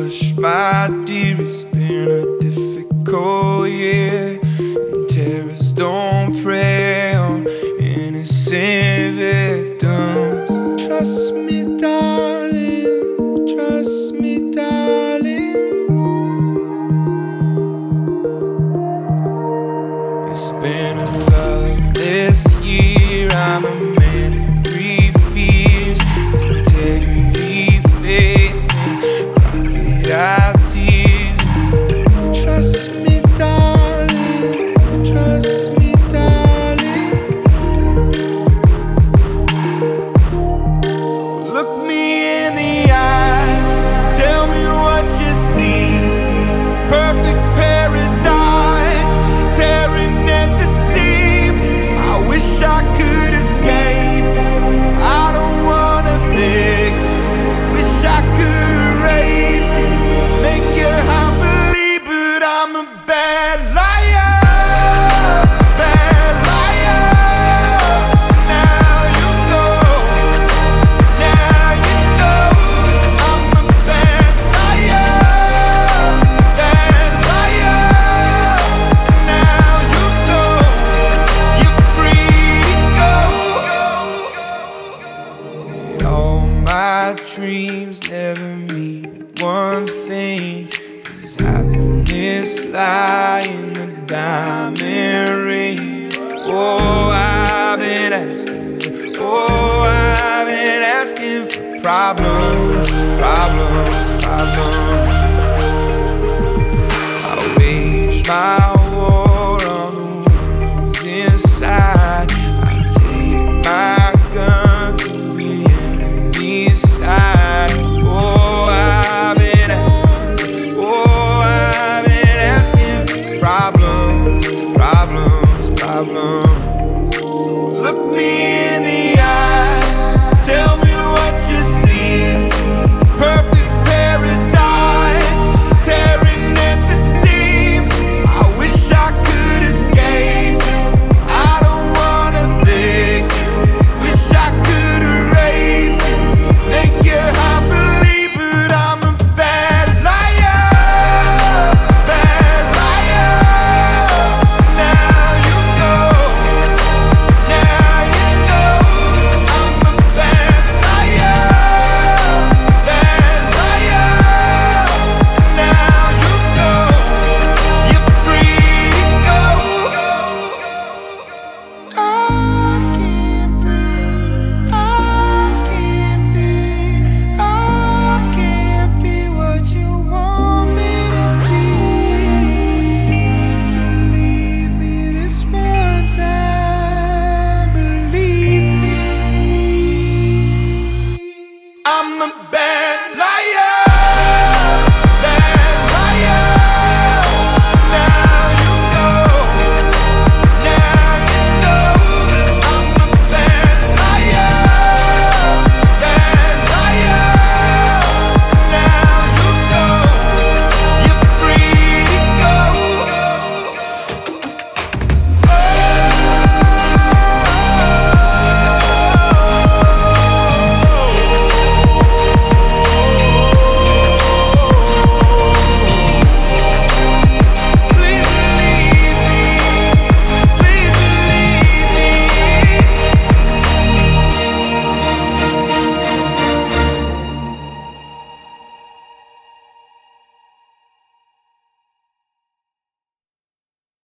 hush, my dear, it's been a difficult year, and terrorists don't prey on innocent victims. Trust me, darling, trust me, darling. It's been a loveless year. I'm a man of three fears: integrity, faith, and crocodile tears. Trust me, darling, trust me, darling. So look me in the eyes, tell me what you see. Perfect paradise, tearing at the seams. I wish I could escape. I don't wanna fake. Wish I could erase it, make you happily, but I'm a bad liar, bad liar. Now you know, now you know. I'm a bad liar, bad liar. Now you know you're free to go. All my dreams never mean one thing. Does happiness lie in a diamond ring? Oh, I've been asking for problems.